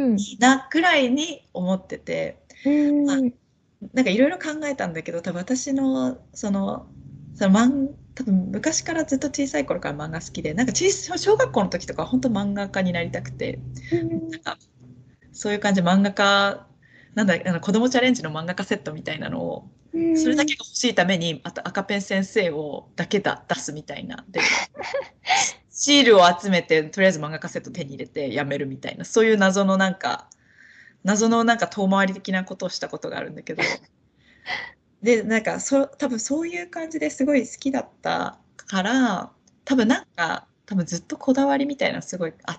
うーん。 いいなくらいに思ってて、 うまあ、 ーん。 なんかいろいろ考えたんだけど、多分私のその、その漫多分昔からずっと小さい頃から漫画好きで、なんか小さ小学校の時とか本当漫画家になりたくて、 うんなんかそういう感じで漫画家、なんだ、あの子供チャレンジの漫画家セットみたいなのを、 うそれだん。 けが欲しいために、あと赤ペン先生をだけだ出すみたいな。で、シールを集めて、とりあえず漫画カセット手に入れてやめるみたいな、そういう謎のなんか、謎のなんか遠回り的なことをしたことがあるんだけど、で、なんかそ、多分そういう感じですごい好きだったから、多分なんか、多分ずっとこだわりみたいなのすごいあって、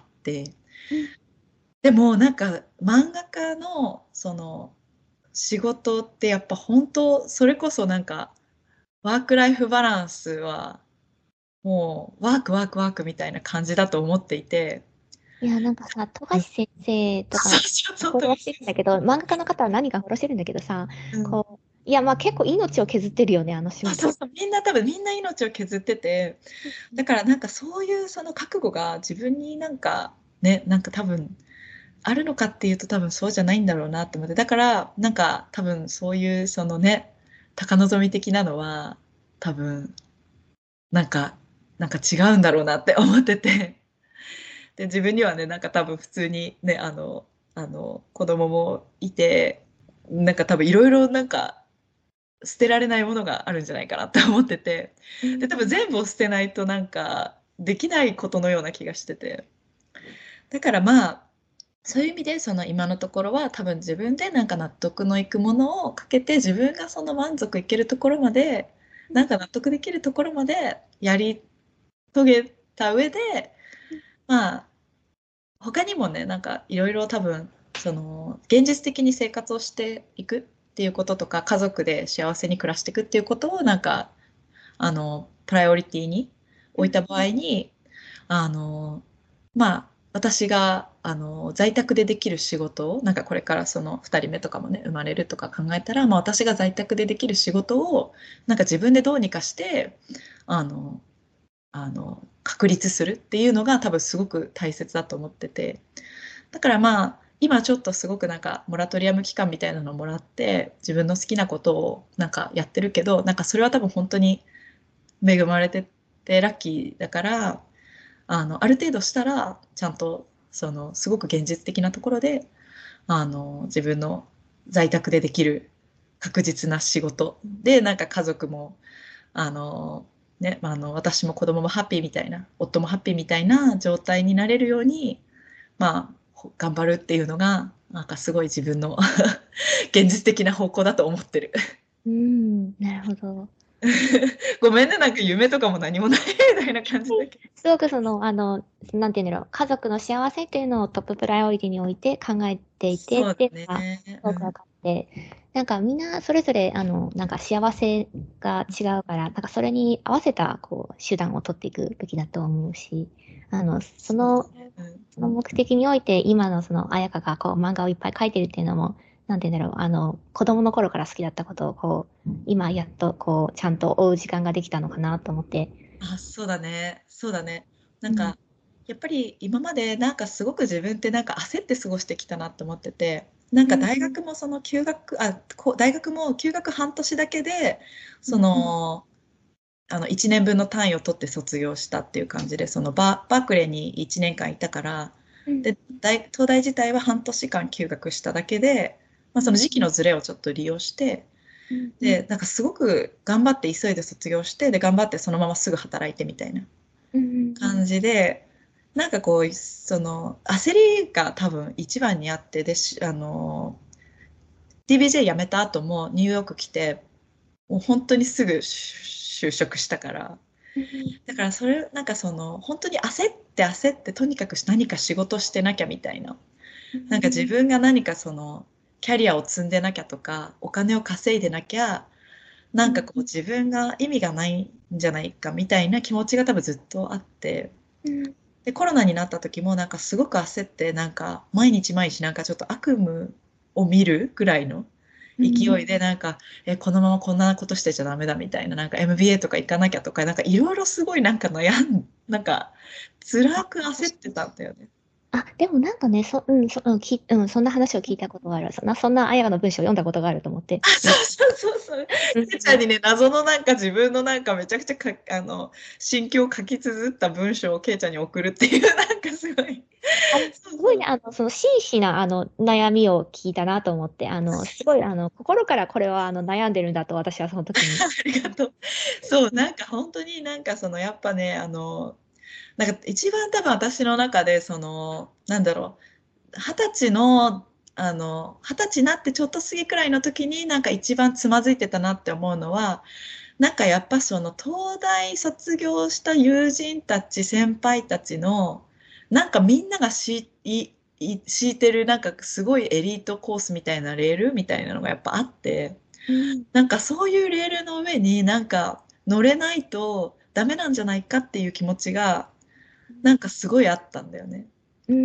うんでもなんか漫画家のその仕事ってやっぱ本当、それこそなんかワークライフバランスはもうワークワークワークみたいな感じだと思っていて、 いや、なんかさ、富うん、 樫先生とか、 そうそうそう、 フォローしてるんだけど、漫画家の方は何かフォローしてるんだけどさ、 うん、 こう、いや、まあ結構命を削ってるよね、あの趣味とか。 そうそうそう、みんな多分みんな命を削ってて、だからなんかそういうその覚悟が自分になんかね、なんか多分あるのかっていうと多分そうじゃないんだろうなって思って、だからなんか多分そういうそのね、高望み的なのは多分なんか、なんか違うんだろうなって思ってて、で、自分にはね、なんか多分普通にね、あの、あの、子供もいて、なんか多分いろいろなんか捨てられないものがあるんじゃないかなって思ってて、で、多分うん全部を捨てないとなんか、 できないことのような気がしてて。だからまあ、そういう意味でその今のところは多分自分でなんか納得のいくものをかけて自分がその満足いけるところまでなんか納得できるところまでやり遂げた上でまあ他にもねなんかいろいろ多分その現実的に生活をしていくっていうこととか家族で幸せに暮らしていくっていうことをなんかあのプライオリティに置いた場合にあのまあ私があの在宅でできる仕事をなんかこれからそのふたりめとかもね生まれるとか考えたら、まあ、私が在宅でできる仕事をなんか自分でどうにかしてあのあの確立するっていうのが多分すごく大切だと思ってて、だからまあ今ちょっとすごくなんかモラトリアム期間みたいなのをもらって自分の好きなことをなんかやってるけど、なんかそれは多分本当に恵まれててラッキーだから、あのある程度したらちゃんとそのすごく現実的なところであの自分の在宅でできる確実な仕事でなんか家族もあの、ね、あの私も子供もハッピーみたいな夫もハッピーみたいな状態になれるようにまあ頑張るっていうのがなんかすごい自分の現実的な方向だと思ってる。 うん、なるほど。 ごめんね、なんか夢とかも何もないみたいな感じだけど。 すごくその、あの、なんていうんだろう、家族の幸せっていうのをトッププライオリティに置いて考えていてそうっていうのが、 だね。 すごく分かって、なんかみんなそれぞれ、あの、なんか幸せが違うから、なんかそれに合わせた、こう、手段を取っていくべきだと思うし、あの、その、 うん、 その目的において、今のその、彩香がこう、漫画をいっぱい描いてるっていうのも、なんていうんだろう、あの、子供の頃から好きだったことを、こう、今やっと、こう、ちゃんと追う時間ができたのかなと思って、 あ、そうだね。そうだね。なうん、 んか、やっぱり今までなんかすごく自分ってなんか焦って過ごしてきたなって思ってて、なんかうん、 大学もその休学、あ、こう大学も休学半年だけで、そうん、 の、あのいちねんぶんの単位を取って卒業したっていう感じで、そのバ、バークレーにいちねんかんいたから、 うん、 で、大、東大自体は半年間休学しただけで、まあ、そのうん、 時期のズレをちょっと利用して、 うん、 で、なんかすごく頑張って急いで卒業して、で、頑張ってそのまますぐ働いてみたいなうん、 感じで、なんかこう、その、焦りが多分一番にあって、で、しあの、ティービージェー 辞めた後もニューヨーク来て、もう本当にすぐ就職したから、 うん、 だからそれ、なんかその、本当に焦って焦って、とにかく何か仕事してなきゃみたいな。 うん、 なんか自分が何かその、キャリアを積んでなきゃとか、お金を稼いでなきゃ、なんかこう自分が意味がないんじゃないかみたいな気持ちが多分ずっとあって、 うん、 で、コロナになった時もなんかすごく焦って、なんか毎日毎日なんかちょっと悪夢を見るぐらいのうん、 勢いで、なんか、え、このままこんなことしてちゃダメだみたいな、なんか エムビーエー とか行かなきゃとか、なんかいろいろすごいなんか悩ん、なんか辛く焦ってたんだよね。 あ、でもなんかね、そ、うん、そ、うん、き、うん、そんな話を聞いたことがある。そんな、そんなあやの文章を読んだことがあると思って。 あ、そうそうそうそう。 うん、 けいちゃんにね、謎のなんか自分のなんかめちゃくちゃか、あの、心境を書き綴った文章をけいちゃんに送るっていう、なんかすごい。 あの、 そうそう。 すごいね、あの、その真摯な、あの、悩みを聞いたなと思って、あの、すごい、あの、心からこれは、あの、悩んでるんだと私はその時に。 ありがとう。そう、なんか本当になんかそのやっぱね、あの、なんか一番多分私の中で、その、なんだろう、二十歳の、あの、二十歳になってちょっと過ぎくらいの時になんか一番つまずいてたなって思うのは、なんかやっぱその東大卒業した友人たち、先輩たちの、なんかみんながしい、い、敷いてるなんかすごいエリートコースみたいなレールみたいなのがやっぱあって、 うん、 なんかそういうレールの上になんか乗れないとダメなんじゃないかっていう気持ちがなんかすごいあったんだよね。 うん、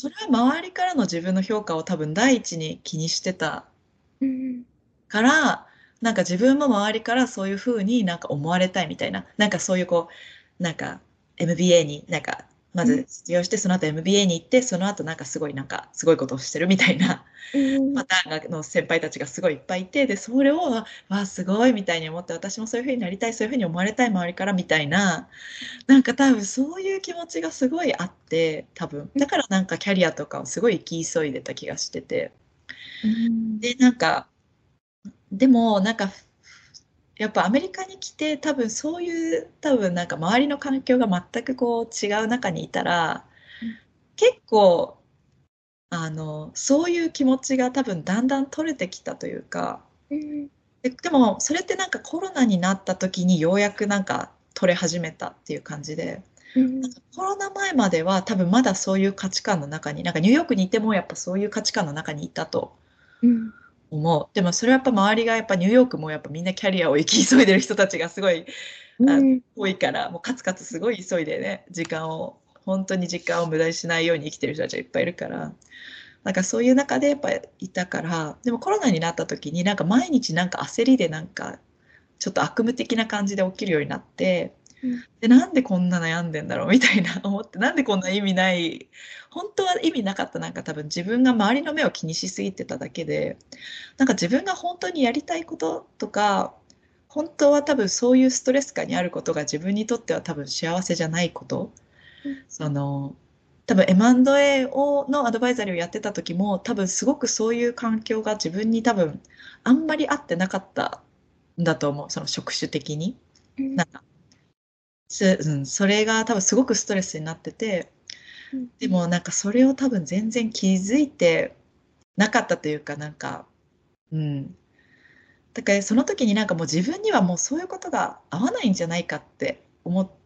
で多分それは周りからの自分の評価を多分第一に気にしてたうん、 から、なんか自分も周りからそういうふうになんか思われたいみたいな、なんかそういうこう、なんか エムビーエー になんかまうん、 ず卒業してその後 エムビーエー に行ってその後なんかすごいなんかすごいことをしてるみたいなうん、 パターンがの先輩たちがすごいいっぱいいて、で、それを、わあ、すごいみたいに思って、私もそういうふうになりたい、そういうふうに思われたい周りからみたいな、なんか多分そういう気持ちがすごいあって、多分。だからなんかキャリアとかをすごい生き急いでた気がしてて。 うん、 で、なんか、でも、なんか、 やっぱアメリカに来て多分そういう多分なんか周りの環境が全くこう違う中にいたら、 うん、 結構あのそういう気持ちが多分だんだん取れてきたというか、 うん、 で、でもそれってなんかコロナになった時にようやくなんか取れ始めたっていう感じで、 うん、 なんかコロナ前までは多分まだそういう価値観の中に、なんかニューヨークにいてもやっぱそういう価値観の中にいたとうん、 思う。でもそれはやっぱ周りがやっぱニューヨークもやっぱみんなキャリアを生き急いでる人たちがすごいあうん、 多いから、もうカツカツすごい急いでね、時間を、本当に時間を無駄にしないように生きてる人たちがいっぱいいるから、なんかそういう中でやっぱいたから、でもコロナになった時になんか毎日なんか焦りでなんかちょっと悪夢的な感じで起きるようになって、 うん、 で、なんでこんな悩んでんだろうみたいな思って、なんでこんな意味ない、本当は意味なかった、なんか多分自分が周りの目を気にしすぎてただけで、なんか自分が本当にやりたいこととか、本当は多分そういうストレス下にあることが自分にとっては多分幸せじゃないこと、 うん、 その、多分 エムアンドエー をのアドバイザリーをやってた時も多分すごくそういう環境が自分に多分あんまり合ってなかったんだと思う、その職種的に。 うん、 なんかす、うん、それが多分すごくストレスになってて、 うん、 でもなんかそれを多分全然気づいてなかったというか、なんか、うん。だからその時になんかもう自分にはもうそういうことが合わないんじゃないかって思って、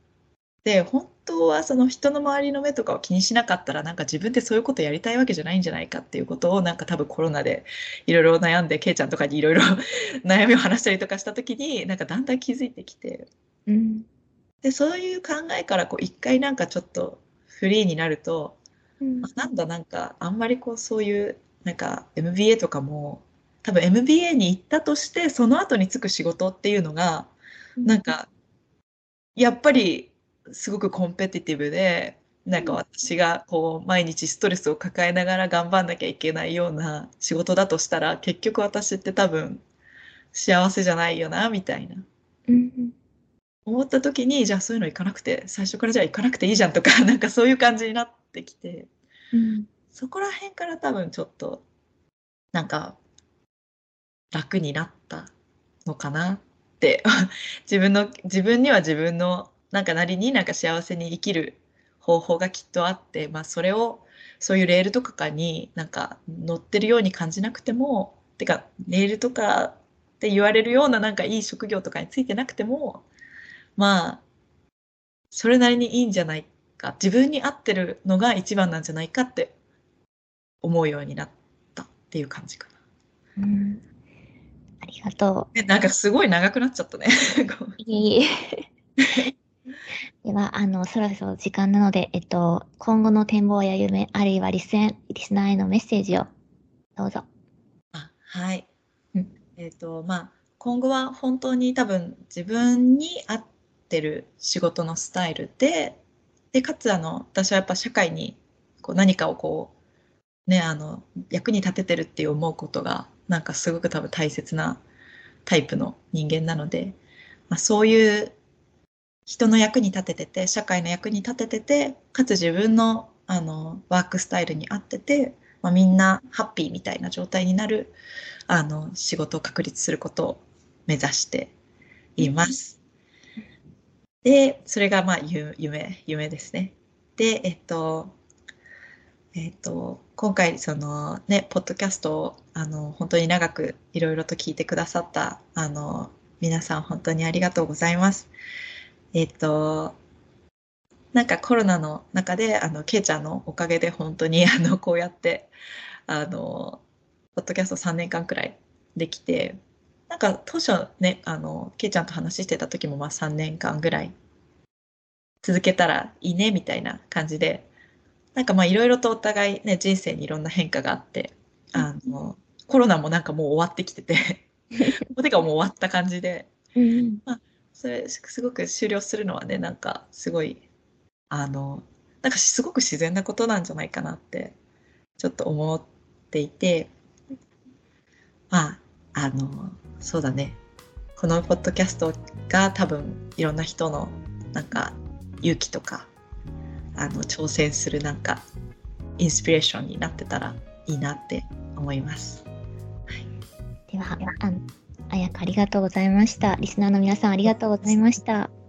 本当はその人の周りの目とかを気にしなかったら、なんか自分ってそういうことやりたいわけじゃないんじゃないかっていうことを、なんか多分コロナでいろいろ悩んで、ケイちゃんとかにいろいろ悩みを話したりとかした時に、なんかだんだん気づいてきて、 うん、 で、そういう考えからこう一回なんかちょっとフリーになると、 うん、 あ、なんだ、なんかあんまりこうそういうなんか エムビーエー とかも多分 エムビーエー に行ったとしてその後に就く仕事っていうのがうん、 なんかやっぱりすごくコンペティティブで、なんか私がこう毎日ストレスを抱えながら頑張んなきゃいけないような仕事だとしたら、結局私って多分幸せじゃないよなみたいなうん、 思った時に、じゃあそういうの行かなくて、最初からじゃあ行かなくていいじゃんとか、なんかそういう感じになってきて、 うん、 そこら辺から多分ちょっとなんか楽になったのかなって自分の自分には自分のなんかなりになんか幸せに生きる方法がきっとあって、まあ、それをそういうレールとかになんか乗ってるように感じなくても、てかレールとかって言われるようななんかいい職業とかについてなくても、まあそれなりにいいんじゃないか、自分に合ってるのが一番なんじゃないかって思うようになったっていう感じかな。 うん、ありがとで、なんかすごい長くなっちゃったね。 う。いえいえ。では、あの、そろそろ時間なので、えっと、今後の展望や夢、あるいはリスン、リスナーへのメッセージをどうぞ。 あ、はい。 うん、 えっと、まあ、今後は本当に多分自分に合ってる仕事のスタイルで、で、かつあの、私はやっぱ社会にこう何かをこう、ね、あの、役に立ててるって思うことが、なんかすごく多分大切なタイプの人間なので、まあ、そういう人の役に立ててて、社会の役に立ててて、かつ自分の、あの、ワークスタイルに合ってて、まあ、みんなハッピーみたいな状態になる、あの、仕事を確立することを目指していうん、 ます。で、それがまあ、ゆ夢、夢ですね。で、えっと、えっと、今回、そのね、ポッドキャストを、あの、本当に長くいろいろと聞いてくださった、あの、皆さん本当にありがとうございます。えっと、なんかコロナの中で、あの、ケイちゃんのおかげで本当に、あの、こうやって、あの、ポッドキャストさんねんかんくらいできて、なんか当初ね、あの、ケイちゃんと話してた時もまあさんねんかんぐらい続けたらいいね、みたいな感じで、なんかまあいろいろとお互いね、人生にいろんな変化があって、あの、コロナもなんかもう終わってきててもうてかもう終わった感じで、 うん、 まあ、それすごく終了するのはね、なんかすごいあの、なんかすごく自然なことなんじゃないかなってちょっと思っていて、まあ、あの、そうだね。このポッドキャストが多分いろんな人のなんか勇気とか、あの、挑戦するなんかインスピレーションになってたらいいなって思います。はい。 では、あの、 あやかありがとうございました。リスナーの皆さんありがとうございました。